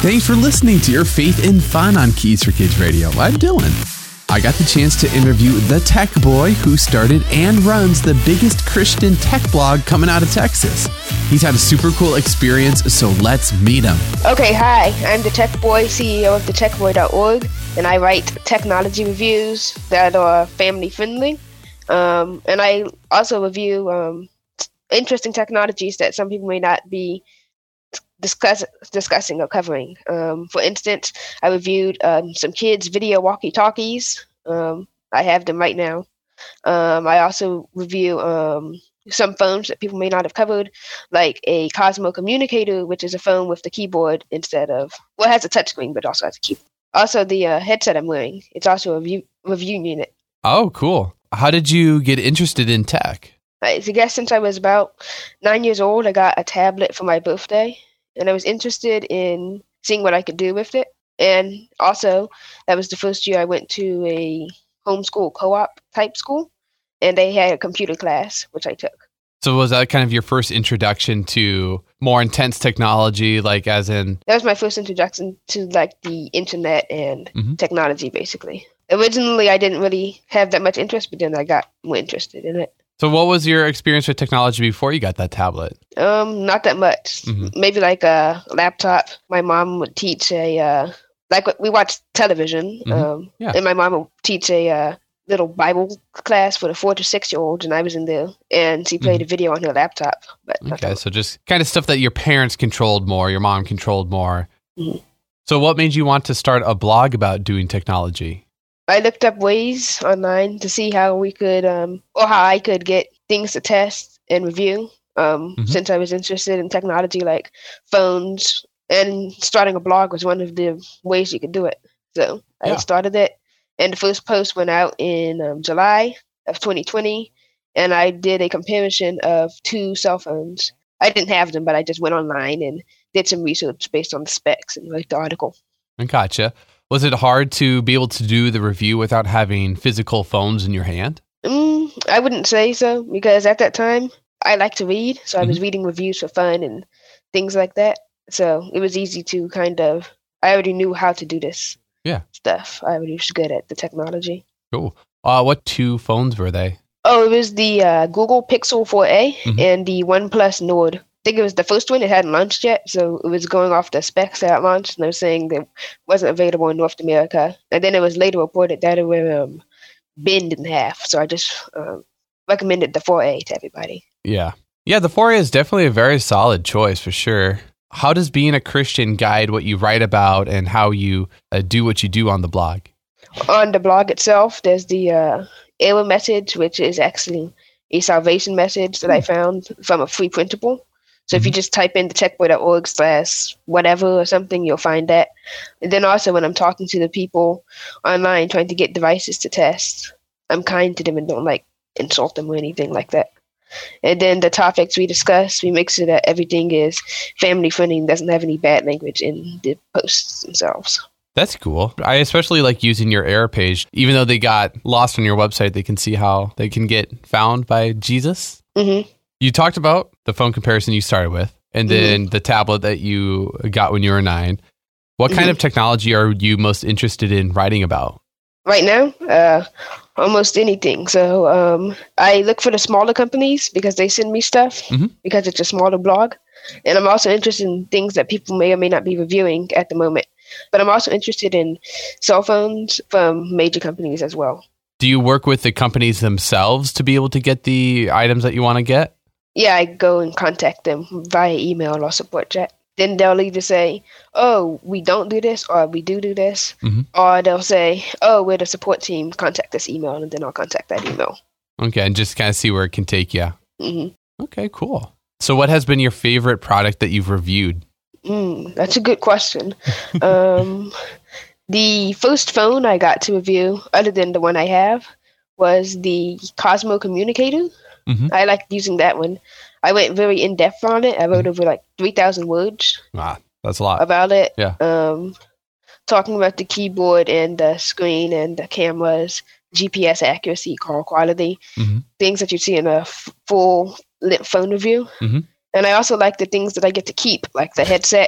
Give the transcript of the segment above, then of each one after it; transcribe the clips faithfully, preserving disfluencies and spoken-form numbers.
Thanks for listening to your Faith and Fun on Keys for Kids Radio. I'm Dylan. I got the chance to interview the tech boy who started and runs the biggest Christian tech blog coming out of Texas. He's had a super cool experience, so let's meet him. Okay, hi. I'm the tech boy, C E O of the tech boy dot org, and I write technology reviews that are family friendly. Um, and I also review um, interesting technologies that some people may not be discuss, discussing or covering. Um, for instance, I reviewed um, some kids' video walkie-talkies. Um, I have them right now. Um, I also review um, some phones that people may not have covered, like a Cosmo Communicator, which is a phone with the keyboard instead of, well, it has a touchscreen, but also has a keyboard. Also, the uh, headset I'm wearing, it's also a review, review unit. Oh, cool. How did you get interested in tech? I guess since I was about nine years old, I got a tablet for my birthday. And I was interested in seeing what I could do with it. And also, that was the first year I went to a homeschool co-op type school, and they had a computer class, which I took. So was that kind of your first introduction to more intense technology, like as in? That was my first introduction to like the internet and mm-hmm. technology, basically. Originally, I didn't really have that much interest, but then I got more interested in it. So what was your experience with technology before you got that tablet? Um, not that much. Mm-hmm. Maybe like a laptop. My mom would teach a, uh, like we watched television, mm-hmm. um, yeah. and my mom would teach a uh, little Bible class for the four to six year olds, and I was in there, and she played mm-hmm. a video on her laptop. But okay, so just kind of stuff that your parents controlled more, your mom controlled more. Mm-hmm. So what made you want to start a blog about doing technology? I looked up ways online to see how we could, um, or how I could get things to test and review. Um, mm-hmm. Since I was interested in technology, like phones, and starting a blog was one of the ways you could do it. So yeah. I started it, and the first post went out in um, July of twenty twenty, and I did a comparison of two cell phones. I didn't have them, but I just went online and did some research based on the specs and wrote the article. I gotcha. Was it hard to be able to do the review without having physical phones in your hand? Mm, I wouldn't say so, because at that time, I like to read, so I was mm-hmm. reading reviews for fun and things like that. So it was easy to kind of, I already knew how to do this yeah. stuff. I already was good at the technology. Cool. Uh, what two phones were they? Oh, it was the uh, Google Pixel four A mm-hmm. and the OnePlus Nord. I think it was the first one. It hadn't launched yet, so it was going off the specs that launched, and they were saying that it wasn't available in North America. And then it was later reported that it would um, bend in half, so I just um, recommended the four A to everybody. Yeah. Yeah, the four A is definitely a very solid choice for sure. How does being a Christian guide what you write about and how you uh, do what you do on the blog? On the blog itself, there's the uh, error message, which is actually a salvation message that mm. I found from a free printable. So if you just type in the tech boy dot org slash whatever or something, you'll find that. And then also when I'm talking to the people online trying to get devices to test, I'm kind to them and don't like insult them or anything like that. And then the topics we discuss, we make sure that everything is family friendly and doesn't have any bad language in the posts themselves. That's cool. I especially like using your error page. Even though they got lost on your website, they can see how they can get found by Jesus. Mm-hmm. You talked about the phone comparison you started with, and then mm-hmm. the tablet that you got when you were nine. What kind mm-hmm. of technology are you most interested in writing about? Right now, uh, almost anything. So um, I look for the smaller companies because they send me stuff mm-hmm. because it's a smaller blog. And I'm also interested in things that people may or may not be reviewing at the moment. But I'm also interested in cell phones from major companies as well. Do you work with the companies themselves to be able to get the items that you want to get? Yeah, I go and contact them via email or support chat. Then they'll either say, oh, we don't do this, or we do do this. Mm-hmm. Or they'll say, oh, we're the support team, contact this email, and then I'll contact that email. Okay, and just kind of see where it can take you. Mm-hmm. Okay, cool. So what has been your favorite product that you've reviewed? Mm, that's a good question. um, the first phone I got to review, other than the one I have, was the Cosmo Communicator. Mm-hmm. I liked using that one. I went very in-depth on it. I wrote over like three thousand words. Wow, that's a lot. About it. Yeah. Um, talking about the keyboard and the screen and the cameras, G P S accuracy, call quality, mm-hmm. things that you see in a f- full lit phone review. Mm-hmm. And I also like the things that I get to keep, like the headset.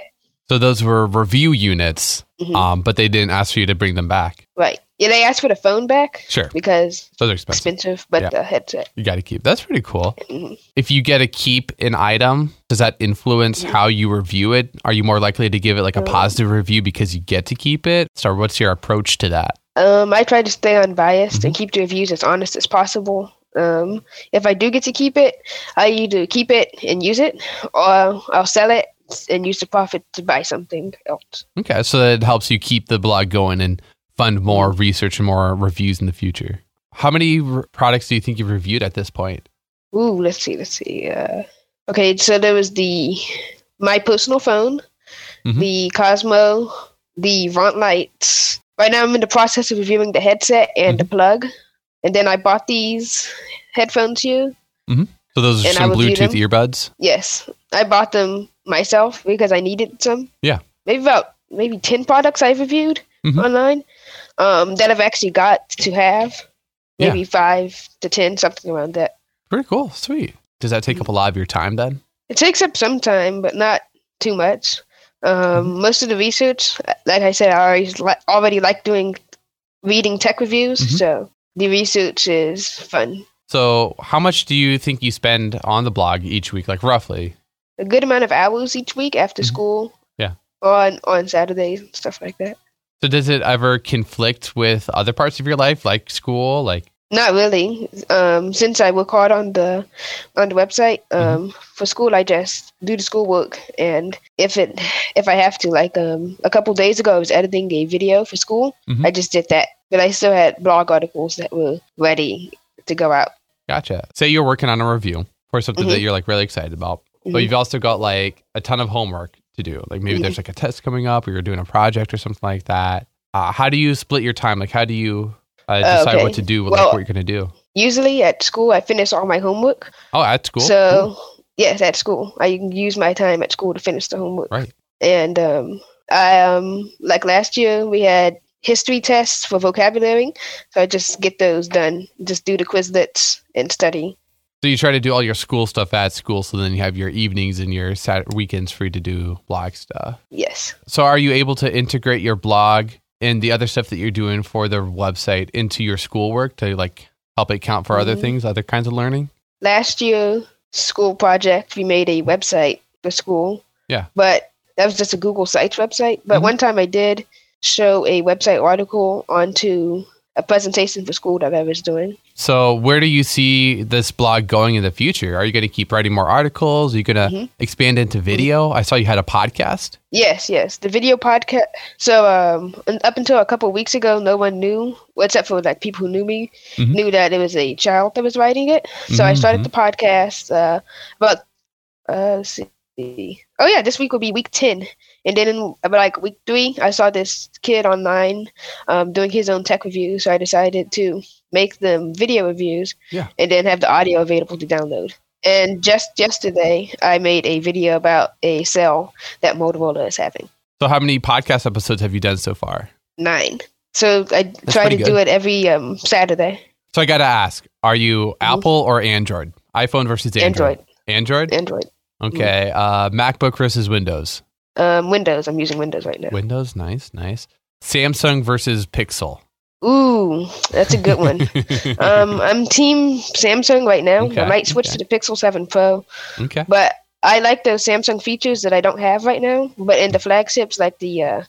So those were review units, mm-hmm. um, but they didn't ask for you to bring them back. Right. Yeah, they asked for the phone back. Sure. Because those are expensive. expensive, but yeah. the headset. You got to keep. That's pretty cool. Mm-hmm. If you get to keep an item, does that influence mm-hmm. how you review it? Are you more likely to give it like a positive review because you get to keep it? So what's your approach to that? Um, I try to stay unbiased Mm-hmm. and keep the reviews as honest as possible. Um, if I do get to keep it, I either keep it and use it, or I'll sell it and use the profit to buy something else. Okay, so that helps you keep the blog going and fund more research and more reviews in the future. How many r- products do you think you've reviewed at this point? Ooh, let's see, let's see. Uh, okay, so there was the my personal phone, mm-hmm. the Cosmo, the Vaunt lights. Right now I'm in the process of reviewing the headset and mm-hmm. the plug. And then I bought these headphones here. Mm-hmm. So those are some Bluetooth earbuds? Yes. I bought them myself because I needed some. Yeah. Maybe about maybe ten products I've reviewed mm-hmm. online um, that I've actually got to have. Maybe yeah. five to ten, something around that. Pretty cool. Sweet. Does that take mm-hmm. up a lot of your time then? It takes up some time, but not too much. Um, mm-hmm. Most of the research, like I said, I always li- already like doing reading tech reviews. Mm-hmm. So the research is fun. So how much do you think you spend on the blog each week, like roughly? A good amount of hours each week after mm-hmm. school. Yeah. On on Saturdays and stuff like that. So does it ever conflict with other parts of your life, like school? Like Not really. Um, since I work hard on the on the website, um, mm-hmm. for school I just do the schoolwork, and if it if I have to, like um, a couple days ago I was editing a video for school. Mm-hmm. I just did that, but I still had blog articles that were ready to go out. Gotcha. Say you're working on a review for something mm-hmm. that you're like really excited about, mm-hmm. but you've also got like a ton of homework to do. Like maybe mm-hmm. there's like a test coming up, or you're doing a project or something like that. Uh, how do you split your time? Like how do you uh, decide okay. what to do, like well, what you're going to do? Usually at school, I finish all my homework. Oh, at school? So cool. Yes, at school. I use my time at school to finish the homework. Right. And um, I um, like last year we had history tests for vocabulary, so I just get those done. Just do the Quizlets and study. So you try to do all your school stuff at school, so then you have your evenings and your Saturday weekends free to do blog stuff. Yes. So are you able to integrate your blog and the other stuff that you're doing for the website into your schoolwork to like help it count for mm-hmm. other things, other kinds of learning? Last year, school project, we made a website for school. Yeah. But that was just a Google Sites website. But mm-hmm. one time I did show a website article onto a presentation for school that I was doing. So where do you see this blog going in the future? Are you going to keep writing more articles? Are you going to mm-hmm. expand into video? Mm-hmm. I saw you had a podcast. Yes, yes. The video podcast. So um, up until a couple of weeks ago, no one knew, except for like people who knew me, mm-hmm. knew that it was a child that was writing it. So mm-hmm. I started the podcast uh, about, uh, let's see. Oh yeah, this week will be week ten. And then in about like week three, I saw this kid online um, doing his own tech review. So I decided to make them video reviews yeah. and then have the audio available to download. And just yesterday, I made a video about a sale that Motorola is having. So how many podcast episodes have you done so far? Nine. So I That's try to good. do it every um, Saturday. So I got to ask, are you mm-hmm. Apple or Android? iPhone versus Android? Android. Android? Android. Okay. Mm-hmm. Uh, MacBook versus Windows? Um, Windows. I'm using Windows right now. Windows, nice, nice. Samsung versus Pixel. Ooh, that's a good one. um, I'm team Samsung right now. Okay, I might switch okay. to the Pixel seven Pro. Okay. But I like those Samsung features that I don't have right now. But in the flagships, like the uh,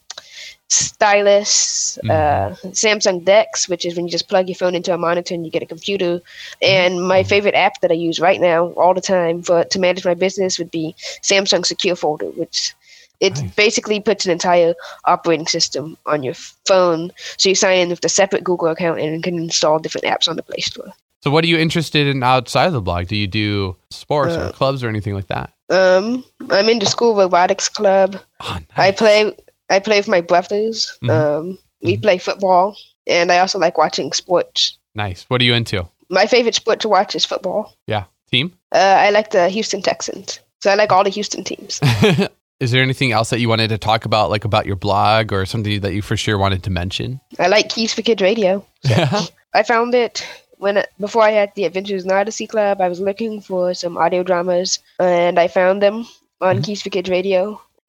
stylus, mm-hmm. uh, Samsung Dex, which is when you just plug your phone into a monitor and you get a computer. And my favorite app that I use right now all the time for to manage my business would be Samsung Secure Folder, which it nice. basically puts an entire operating system on your phone. So you sign in with a separate Google account and can install different apps on the Play Store. So what are you interested in outside of the blog? Do you do sports uh, or clubs or anything like that? Um, I'm in the school robotics club. Oh, nice. I play I play with my brothers. Mm-hmm. Um, we mm-hmm. play football, and I also like watching sports. Nice. What are you into? My favorite sport to watch is football. Yeah. Team? Uh, I like the Houston Texans. So I like all the Houston teams. Is there anything else that you wanted to talk about, like about your blog or something that you for sure wanted to mention? I like Keys for Kids Radio. So I found it when before I had the Adventures in Odyssey Club. I was looking for some audio dramas, and I found them on mm-hmm. Keys for Kids Radio.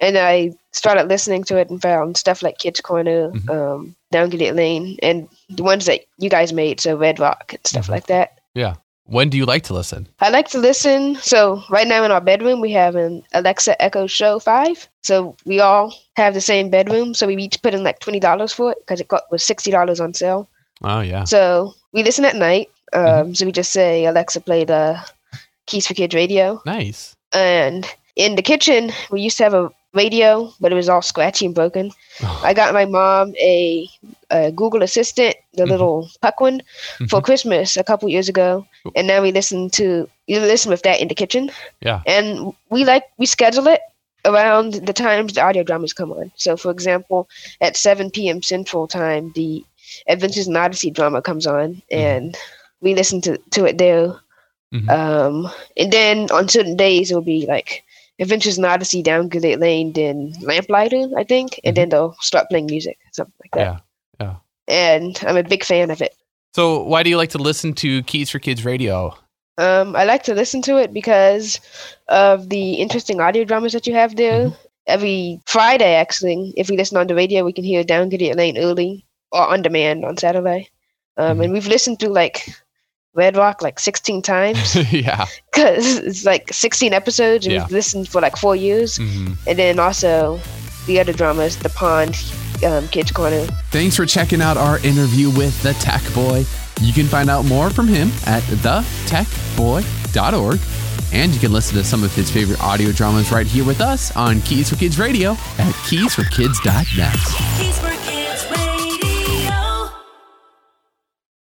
and I started listening to it and found stuff like Kids Corner, mm-hmm. um, Down Gilead Lane, and the ones that you guys made, so Red Rock and stuff mm-hmm. like that. Yeah. When do you like to listen? I like to listen. So right now in our bedroom, we have an Alexa Echo Show five. So we all have the same bedroom. So we each put in like twenty dollars for it because it got, was sixty dollars on sale. Oh, yeah. So we listen at night. Um, mm-hmm. So we just say, Alexa, play the Keys for Kids radio. Nice. And in the kitchen, we used to have a radio, but it was all scratchy and broken. Oh. I got my mom a, a Google Assistant, the mm-hmm. little puck one, mm-hmm. for Christmas a couple years ago, cool. and now we listen to you listen with that in the kitchen. Yeah, and we like we schedule it around the times the audio dramas come on. So, for example, at seven p.m. Central Time, the Adventures in Odyssey drama comes on, mm-hmm. and we listen to to it there. Mm-hmm. Um, and then on certain days it'll be like Adventures in Odyssey, Down Gilead Lane, then Lamplighter, I think, and mm-hmm. then they'll start playing music, something like that. Yeah, yeah. And I'm a big fan of it. So why do you like to listen to Keys for Kids radio? Um, I like to listen to it because of the interesting audio dramas that you have there. Mm-hmm. Every Friday, actually, if we listen on the radio, we can hear Down Gilead Lane early or on demand on Saturday. Um, mm-hmm. And we've listened to like Red Rock like sixteen times. Yeah. Because it's like sixteen episodes and yeah. we've listened for like four years. Mm-hmm. And then also the other dramas, The Pond, um, Kids Corner. Thanks for checking out our interview with the Tech Boy. You can find out more from him at the tech boy dot org. And you can listen to some of his favorite audio dramas right here with us on Keys for Kids Radio at keys for kids dot net. Keys for Kids Radio.